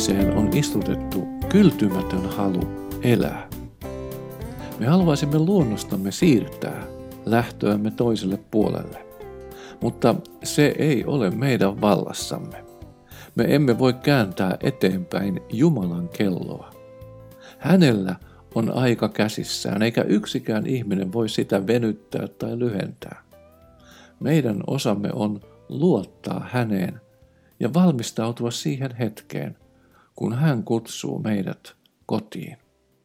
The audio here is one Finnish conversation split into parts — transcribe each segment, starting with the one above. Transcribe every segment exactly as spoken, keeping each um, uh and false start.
ihmiseen on istutettu kyltymätön halu elää. Me haluaisimme luonnostamme siirtää lähtöämme toiselle puolelle, mutta se ei ole meidän vallassamme. Me emme voi kääntää eteenpäin Jumalan kelloa. Hänellä on aika käsissään, eikä yksikään ihminen voi sitä venyttää tai lyhentää. Meidän osamme on luottaa häneen ja valmistautua siihen hetkeen, kun hän kutsuu meidät kotiin.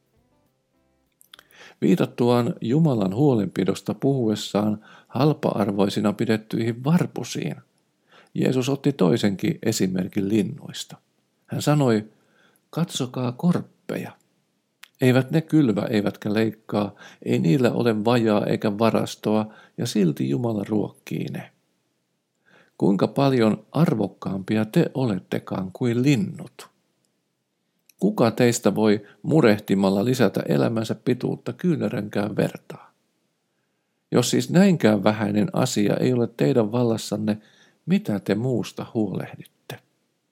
Viitattuaan Jumalan huolenpidosta puhuessaan halpa-arvoisina pidettyihin varpusiin, Jeesus otti toisenkin esimerkin linnuista. Hän sanoi, katsokaa korppeja. Eivät ne kylvä eivätkä leikkaa, ei niillä ole vajaa eikä varastoa, ja silti Jumala ruokkii ne. Kuinka paljon arvokkaampia te olettekaan kuin linnut? Kuka teistä voi murehtimalla lisätä elämänsä pituutta kyynärönkään vertaa? Jos siis näinkään vähäinen asia ei ole teidän vallassanne, mitä te muusta huolehditte?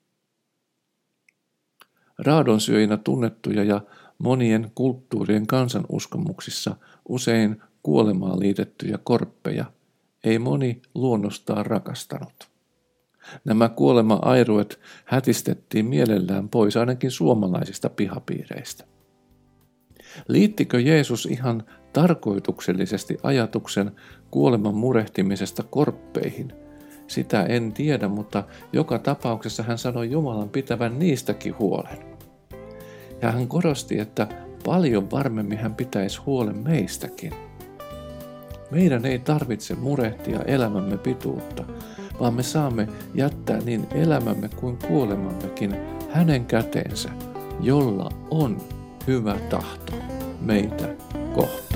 Raadonsyöjinä tunnettuja ja monien kulttuurien kansanuskomuksissa usein kuolemaan liitettyjä korppeja ei moni luonnostaan rakastanut. Nämä kuolema-airuet hätistettiin mielellään pois ainakin suomalaisista pihapiireistä. Liittikö Jeesus ihan tarkoituksellisesti ajatuksen kuoleman murehtimisesta korppeihin? Sitä en tiedä, mutta joka tapauksessa hän sanoi Jumalan pitävän niistäkin huolen. Ja hän korosti, että paljon varmemmin hän pitäisi huolen meistäkin. Meidän ei tarvitse murehtia elämämme pituutta, vaan me saamme jättää niin elämämme kuin kuolemammekin hänen käteensä, jolla on hyvä tahto meitä kohtaan.